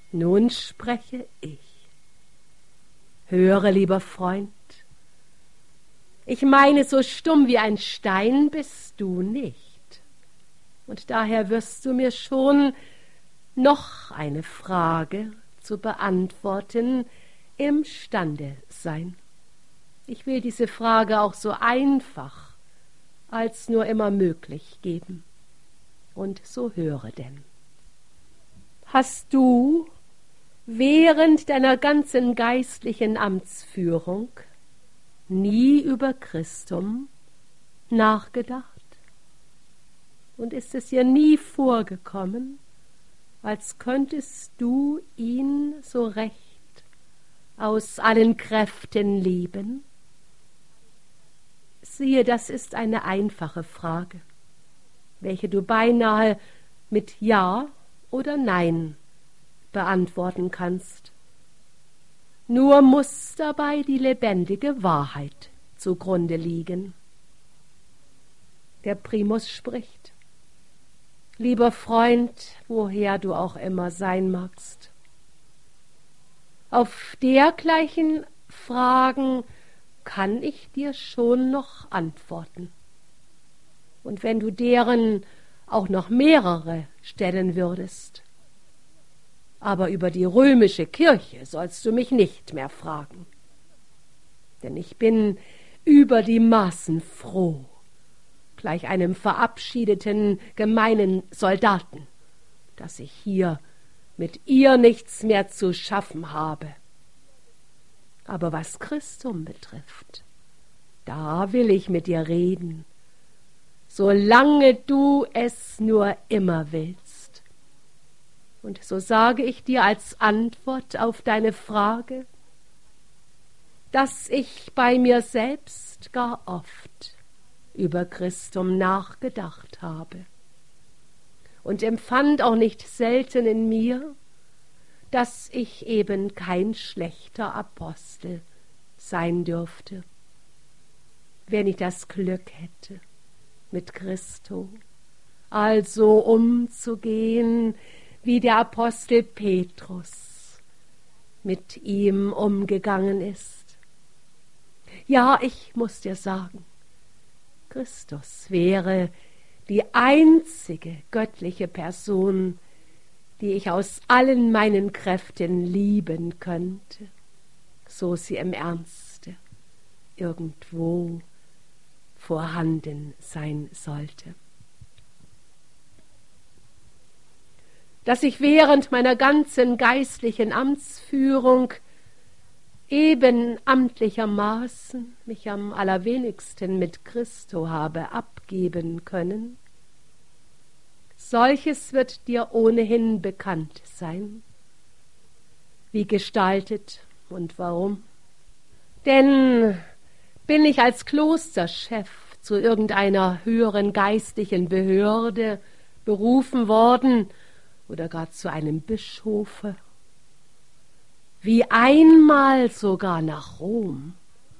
Nun spreche ich. Höre, lieber Freund, ich meine, so stumm wie ein Stein bist du nicht. Und daher wirst du mir schon noch eine Frage zu beantworten imstande sein. Ich will diese Frage auch so einfach als nur immer möglich geben. Und so höre denn. Hast du während deiner ganzen geistlichen Amtsführung nie über Christum nachgedacht? Und ist es dir nie vorgekommen, als könntest du ihn so recht aus allen Kräften lieben? Siehe, das ist eine einfache Frage, welche du beinahe mit Ja oder Nein beantworten kannst. Nur muss dabei die lebendige Wahrheit zugrunde liegen. Der Primus spricht: Lieber Freund, woher du auch immer sein magst, auf dergleichen Fragen kann ich dir schon noch antworten. Und wenn du deren auch noch mehrere stellen würdest, aber über die römische Kirche sollst du mich nicht mehr fragen, denn ich bin über die Maßen froh, gleich einem verabschiedeten gemeinen Soldaten, dass ich hier mit ihr nichts mehr zu schaffen habe. Aber was Christum betrifft, da will ich mit dir reden, solange du es nur immer willst. Und so sage ich dir als Antwort auf deine Frage, dass ich bei mir selbst gar oft über Christum nachgedacht habe und empfand auch nicht selten in mir, dass ich eben kein schlechter Apostel sein dürfte, wenn ich das Glück hätte, mit Christo also umzugehen, wie der Apostel Petrus mit ihm umgegangen ist. Ja, ich muss dir sagen, Christus wäre die einzige göttliche Person, die ich aus allen meinen Kräften lieben könnte, so sie im Ernste irgendwo vorhanden sein sollte. Dass ich während meiner ganzen geistlichen Amtsführung eben amtlichermaßen mich am allerwenigsten mit Christo habe abgeben können, solches wird dir ohnehin bekannt sein, wie gestaltet und warum. Denn bin ich als Klosterchef zu irgendeiner höheren geistlichen Behörde berufen worden oder gar zu einem Bischofe, wie einmal sogar nach Rom,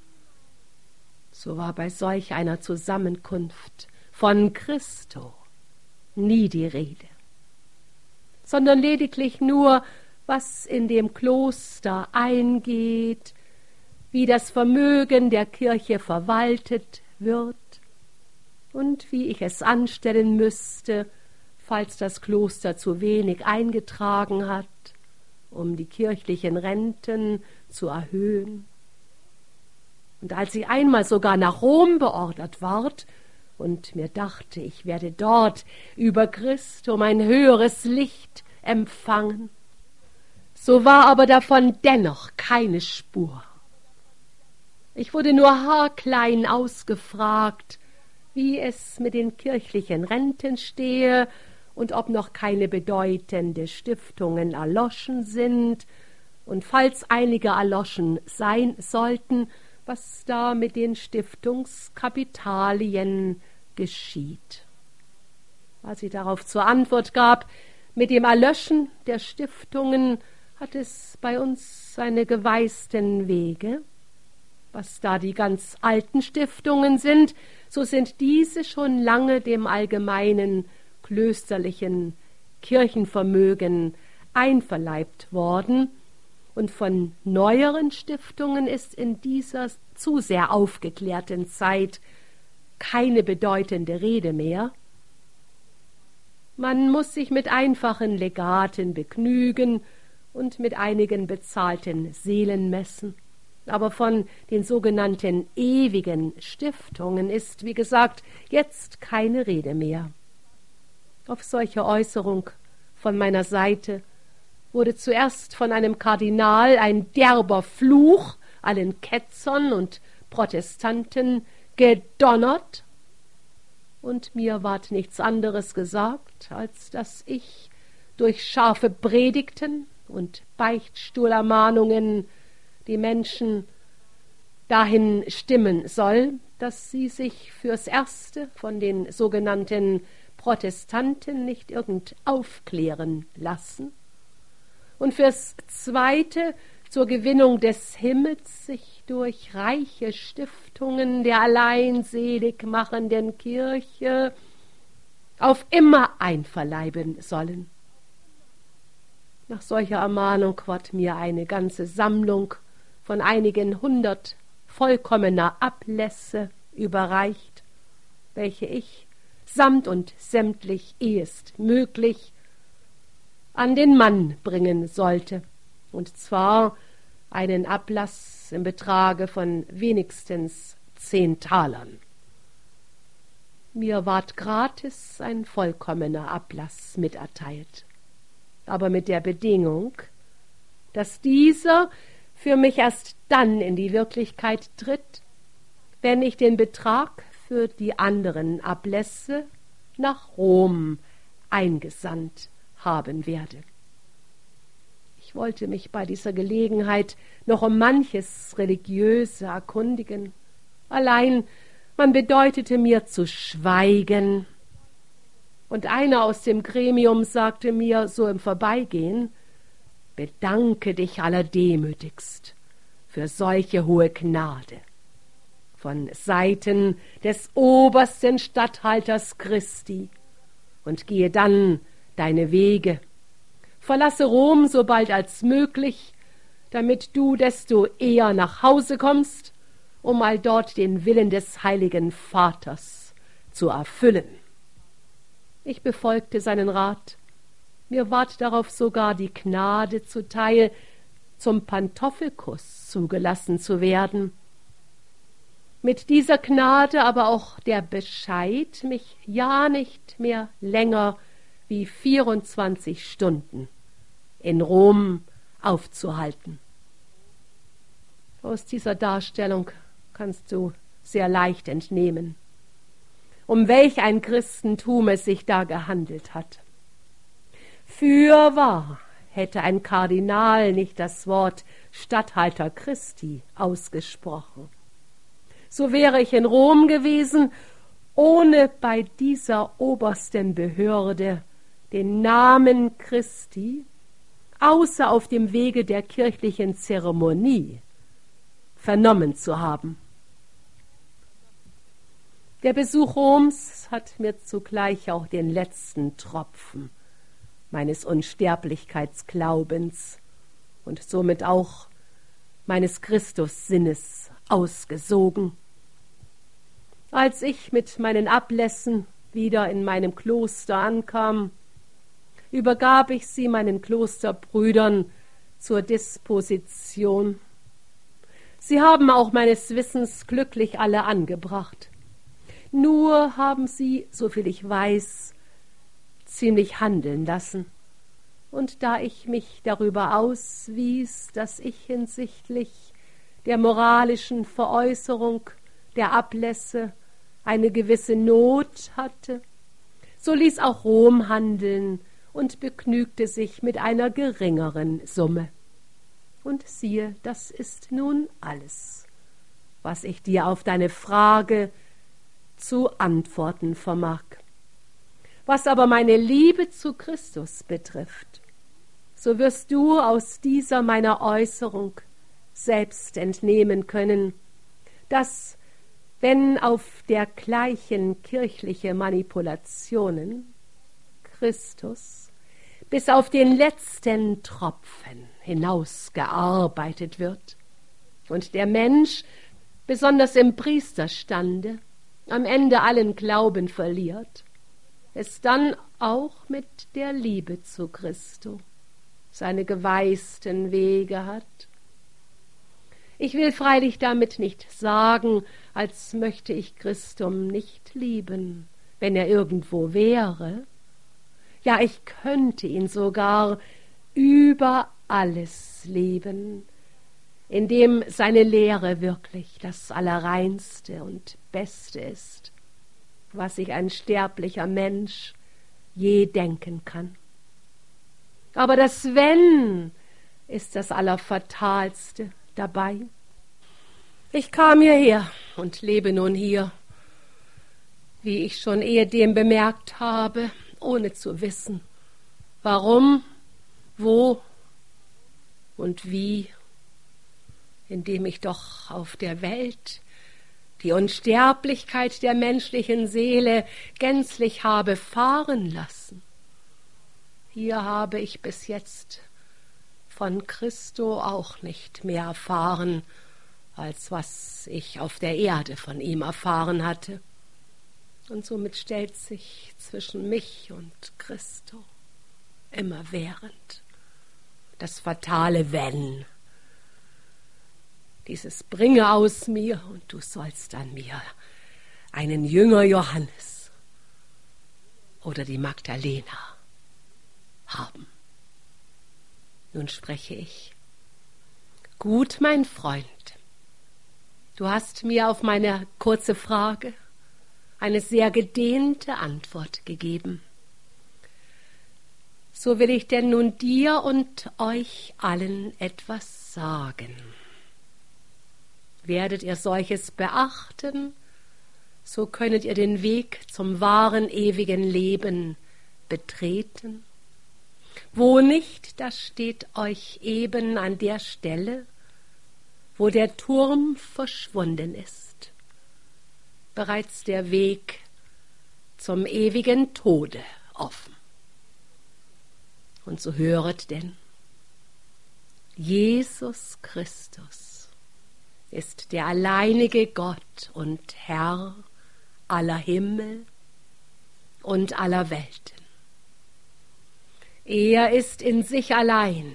so war bei solch einer Zusammenkunft von Christo nie die Rede, sondern lediglich nur, was in dem Kloster eingeht, wie das Vermögen der Kirche verwaltet wird und wie ich es anstellen müsste, falls das Kloster zu wenig eingetragen hat, um die kirchlichen Renten zu erhöhen. Und als ich einmal sogar nach Rom beordert ward und mir dachte, ich werde dort über Christum ein höheres Licht empfangen, so war aber davon dennoch keine Spur. Ich wurde nur haarklein ausgefragt, wie es mit den kirchlichen Renten stehe und ob noch keine bedeutende Stiftungen erloschen sind und falls einige erloschen sein sollten, was da mit den Stiftungskapitalien geschieht. Als ich darauf zur Antwort gab, mit dem Erlöschen der Stiftungen hat es bei uns seine geweißten Wege. Was da die ganz alten Stiftungen sind, so sind diese schon lange dem allgemeinen klösterlichen Kirchenvermögen einverleibt worden, und von neueren Stiftungen ist in dieser zu sehr aufgeklärten Zeit keine bedeutende Rede mehr. Man muss sich mit einfachen Legaten begnügen und mit einigen bezahlten Seelenmessen. Aber von den sogenannten ewigen Stiftungen ist, wie gesagt, jetzt keine Rede mehr. Auf solche Äußerung von meiner Seite wurde zuerst von einem Kardinal ein derber Fluch allen Ketzern und Protestanten gedonnert, und mir ward nichts anderes gesagt, als dass ich durch scharfe Predigten und Beichtstuhlermahnungen die Menschen dahin stimmen soll, dass sie sich fürs Erste von den sogenannten Protestanten nicht irgend aufklären lassen und fürs Zweite zur Gewinnung des Himmels sich durch reiche Stiftungen der allein selig machenden Kirche auf immer einverleiben sollen. Nach solcher Ermahnung ward mir eine ganze Sammlung von einigen 100 vollkommener Ablässe überreicht, welche ich samt und sämtlich ehest möglich an den Mann bringen sollte, und zwar einen Ablass im Betrage von wenigstens 10 Talern. Mir ward gratis ein vollkommener Ablass miterteilt, aber mit der Bedingung, dass dieser für mich erst dann in die Wirklichkeit tritt, wenn ich den Betrag für die anderen Ablässe nach Rom eingesandt haben werde. Ich wollte mich bei dieser Gelegenheit noch um manches Religiöse erkundigen. Allein man bedeutete mir zu schweigen. Und einer aus dem Gremium sagte mir so im Vorbeigehen: Bedanke dich allerdemütigst für solche hohe Gnade von Seiten des obersten Statthalters Christi und gehe dann deine Wege. Verlasse Rom so bald als möglich, damit du desto eher nach Hause kommst, um all dort den Willen des heiligen Vaters zu erfüllen. Ich befolgte seinen Rat. Mir ward darauf sogar die Gnade zuteil, zum Pantoffelkuss zugelassen zu werden. Mit dieser Gnade aber auch der Bescheid, mich ja nicht mehr länger wie 24 Stunden in Rom aufzuhalten. Aus dieser Darstellung kannst du sehr leicht entnehmen, um welch ein Christentum es sich da gehandelt hat. Fürwahr hätte ein Kardinal nicht das Wort Statthalter Christi ausgesprochen, so wäre ich in Rom gewesen, ohne bei dieser obersten Behörde den Namen Christi, außer auf dem Wege der kirchlichen Zeremonie, vernommen zu haben. Der Besuch Roms hat mir zugleich auch den letzten Tropfen meines Unsterblichkeitsglaubens und somit auch meines Christussinnes ausgesogen. Als ich mit meinen Ablässen wieder in meinem Kloster ankam, übergab ich sie meinen Klosterbrüdern zur Disposition. Sie haben auch meines Wissens glücklich alle angebracht. Nur haben sie, soviel ich weiß, ziemlich handeln lassen. Und da ich mich darüber auswies, dass ich hinsichtlich der moralischen Veräußerung der Ablässe eine gewisse Not hatte, so ließ auch Rom handeln und begnügte sich mit einer geringeren Summe. Und siehe, das ist nun alles, was ich dir auf deine Frage zu antworten vermag. Was aber meine Liebe zu Christus betrifft, so wirst du aus dieser meiner Äußerung selbst entnehmen können, dass, wenn auf dergleichen kirchliche Manipulationen Christus bis auf den letzten Tropfen hinausgearbeitet wird und der Mensch, besonders im Priesterstande, am Ende allen Glauben verliert, es dann auch mit der Liebe zu Christo seine geweißten Wege hat. Ich will freilich damit nicht sagen, als möchte ich Christum nicht lieben, wenn er irgendwo wäre. Ja, ich könnte ihn sogar über alles lieben, indem seine Lehre wirklich das Allerreinste und Beste ist, was sich ein sterblicher Mensch je denken kann. Aber das Wenn ist das Allerfatalste dabei. Ich kam hierher und lebe nun hier, wie ich schon ehedem bemerkt habe, ohne zu wissen, warum, wo und wie, indem ich doch auf der Welt die Unsterblichkeit der menschlichen Seele gänzlich habe fahren lassen. Hier habe ich bis jetzt von Christo auch nicht mehr erfahren, als was ich auf der Erde von ihm erfahren hatte. Und somit stellt sich zwischen mich und Christo immerwährend das fatale Wenn. Dieses bringe aus mir und du sollst an mir einen Jünger Johannes oder die Magdalena haben. Nun spreche ich. Gut, mein Freund, du hast mir auf meine kurze Frage eine sehr gedehnte Antwort gegeben. So will ich denn nun dir und euch allen etwas sagen. Werdet ihr solches beachten, so könnet ihr den Weg zum wahren ewigen Leben betreten. Wo nicht, das steht euch eben an der Stelle, wo der Turm verschwunden ist, bereits der Weg zum ewigen Tode offen. Und so höret denn, Jesus Christus ist der alleinige Gott und Herr aller Himmel und aller Welten. Er ist in sich allein,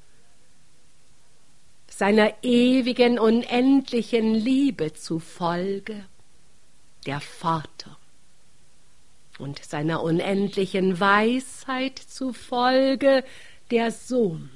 seiner ewigen, unendlichen Liebe zufolge, der Vater, und seiner unendlichen Weisheit zufolge, der Sohn,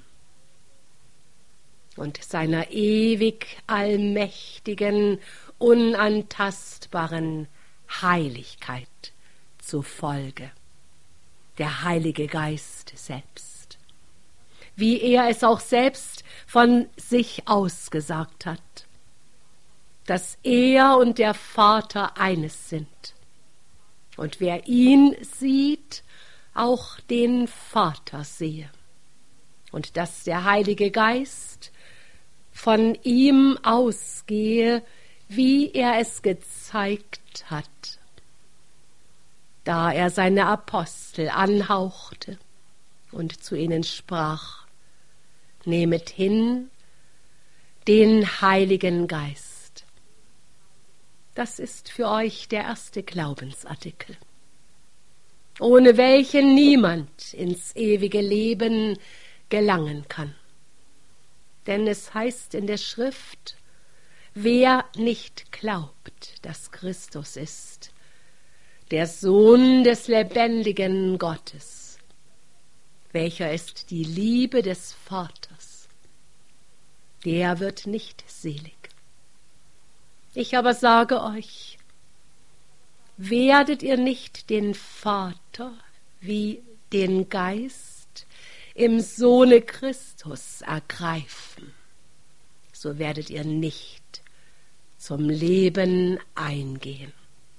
und seiner ewig allmächtigen, unantastbaren Heiligkeit zufolge, der Heilige Geist selbst, wie er es auch selbst von sich ausgesagt hat, dass er und der Vater eines sind. Und wer ihn sieht, auch den Vater sehe. Und dass der Heilige Geist von ihm ausgehe, wie er es gezeigt hat, da er seine Apostel anhauchte und zu ihnen sprach: Nehmet hin den Heiligen Geist. Das ist für euch der erste Glaubensartikel, ohne welchen niemand ins ewige Leben gelangen kann. Denn es heißt in der Schrift: Wer nicht glaubt, dass Christus ist, der Sohn des lebendigen Gottes, welcher ist die Liebe des Vaters, der wird nicht selig. Ich aber sage euch, werdet ihr nicht den Vater wie den Geist im Sohne Christus ergreifen, so werdet ihr nicht zum Leben eingehen.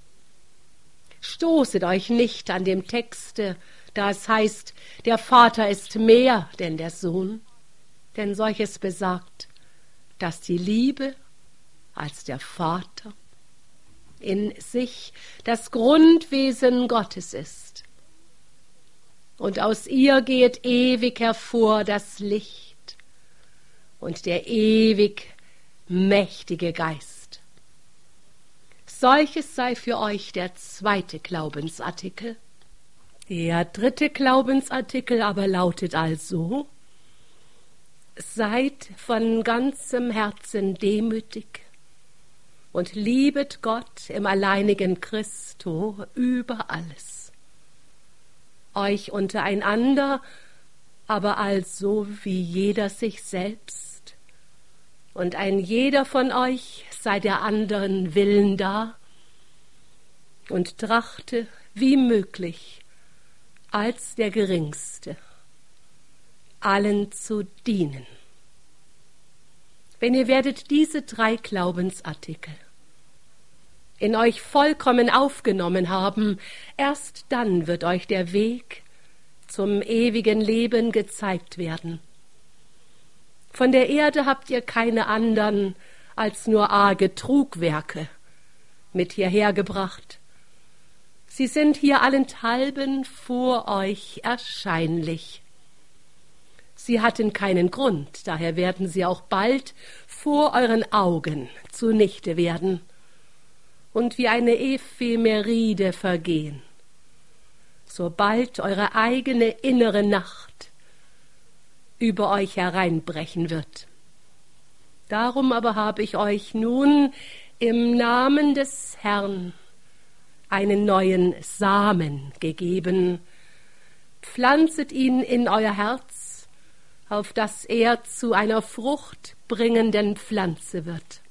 Stoßet euch nicht an dem Texte, da es heißt, der Vater ist mehr denn der Sohn, denn solches besagt, dass die Liebe als der Vater in sich das Grundwesen Gottes ist. und aus ihr geht ewig hervor das Licht und der ewig mächtige Geist. Solches sei für euch der zweite Glaubensartikel. Der dritte Glaubensartikel aber lautet also: Seid von ganzem Herzen demütig und liebet Gott im alleinigen Christo über alles. Euch untereinander aber also wie jeder sich selbst, und ein jeder von euch sei der anderen Willen da und trachte wie möglich als der Geringste allen zu dienen. Wenn ihr werdet diese 3 Glaubensartikel in euch vollkommen aufgenommen haben, erst dann wird euch der Weg zum ewigen Leben gezeigt werden. Von der Erde habt ihr keine anderen als nur arge Trugwerke mit hierher gebracht. Sie sind hier allenthalben vor euch erscheinlich. Sie hatten keinen Grund, daher werden sie auch bald vor euren Augen zunichte werden und wie eine Ephemeride vergehen, sobald eure eigene innere Nacht über euch hereinbrechen wird. Darum aber habe ich euch nun im Namen des Herrn einen neuen Samen gegeben. Pflanzet ihn in euer Herz, auf dass er zu einer fruchtbringenden Pflanze wird.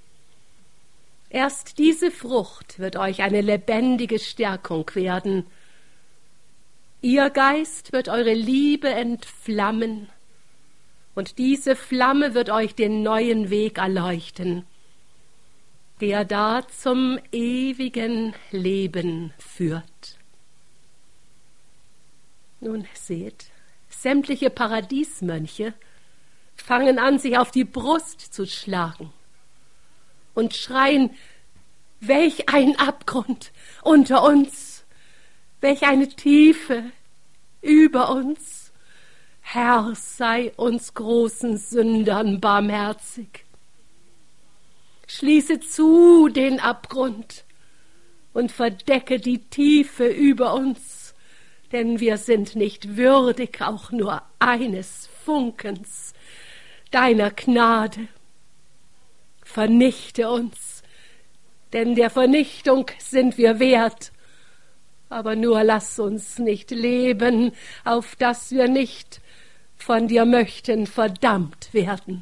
Erst diese Frucht wird euch eine lebendige Stärkung werden. Ihr Geist wird eure Liebe entflammen, und diese Flamme wird euch den neuen Weg erleuchten, der da zum ewigen Leben führt. Nun seht, sämtliche Paradiesmönche fangen an, sich auf die Brust zu schlagen und schreien: Welch ein Abgrund unter uns, welch eine Tiefe über uns. Herr, sei uns großen Sündern barmherzig. Schließe zu den Abgrund und verdecke die Tiefe über uns, denn wir sind nicht würdig auch nur eines Funkens deiner Gnade. Vernichte uns, denn der Vernichtung sind wir wert, aber nur lass uns nicht leben, auf dass wir nicht von dir möchten verdammt werden.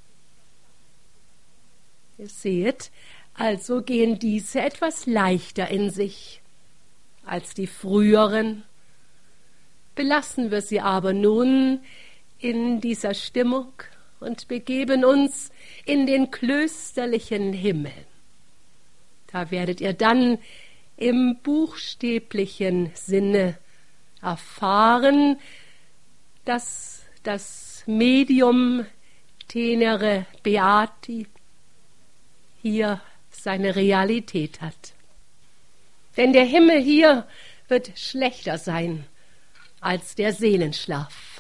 Ihr seht, also gehen diese etwas leichter in sich als die früheren. Belassen wir sie aber nun in dieser Stimmung und begeben uns in den klösterlichen Himmel. Da werdet ihr dann im buchstäblichen Sinne erfahren, dass das Medium Tenere Beati hier seine Realität hat. Denn der Himmel hier wird schlechter sein als der Seelenschlaf.